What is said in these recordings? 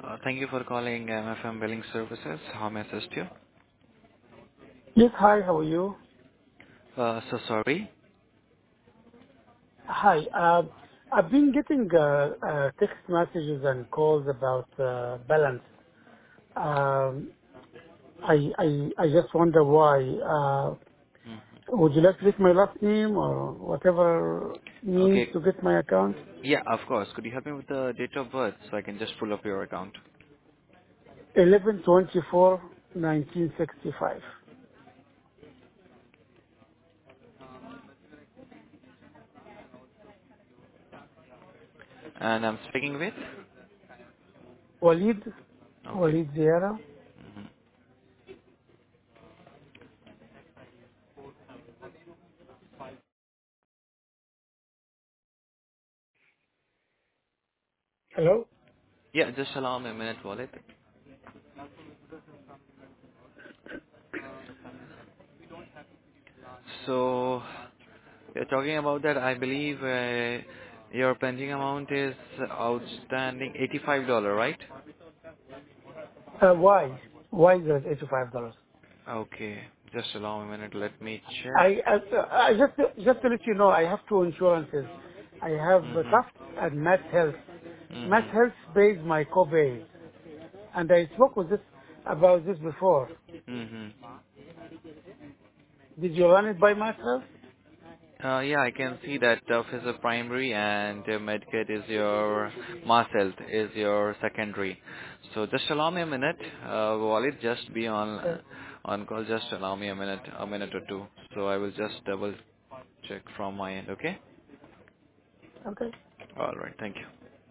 Thank you for calling MFM Billing Services. How may I assist you? Yes, hi, how are you? So sorry. Hi, I've been getting text messages and calls about balance. Um, I just wonder why. Mhm. Would you like to get my last name or whatever means Okay. to get my account? Yeah, of course. Could you help me with the date of birth so I can just pull up your account? 11/24/1965. And I'm speaking with? Walid, Okay. Walid Ziara. Mhm. Hello? Yeah, just allow me a minute, Walid. So you're talking about that. I believe your pending amount is outstanding $85, right? Why? Why is it $85? Okay. Just allow me a minute. Let me check. I just to let you know, I have two insurances. I have Mhm. Tufts and Mass Health. Mass Mhm. Health pays my co-pays, and I spoke with this about this before. Mhm. Did you run it by Mass Health? Yeah, I can see that Duff is a primary and Medkit is your Mass Health is your secondary. So just allow me a minute. Walid, just be Okay. on call. Just allow me a minute or two. So I will just double check from my end. Okay. Okay. All right. Thank you.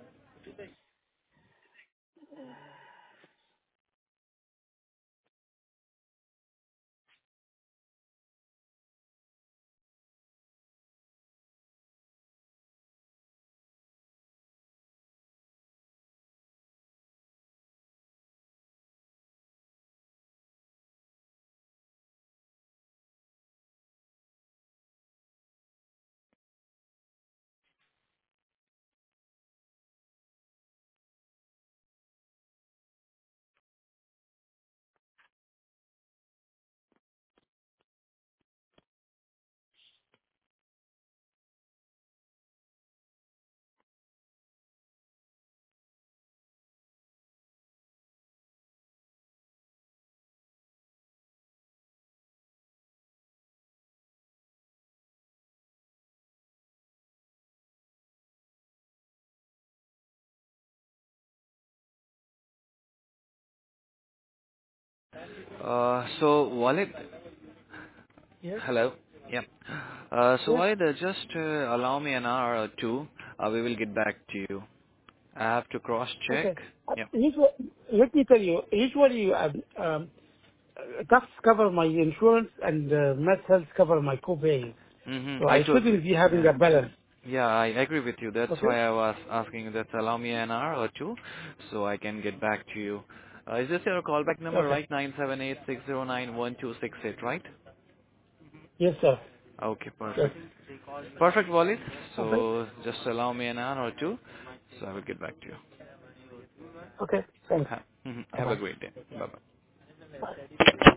So Walid, Yes. hello. Yeah. So Yes. Walid, just allow me an hour or two. We will get back to you. I have to cross check. Okay. Yeah. Let me tell you. Usually, Tufts cover my insurance and Mass Health cover my co-pays, so I I totally, shouldn't be having yeah. a balance. Yeah, I agree with you. That's Okay. why I was asking that allow me an hour or two so I can get back to you. Is this your callback number, Okay. right? 978-609-1268, right? Yes, sir. Okay, Yes. perfect. Perfect, Walid. Okay. So just allow me an hour or two so I will get back to you. Okay. Thanks. Have a Bye-bye. great day. Bye-bye. Bye.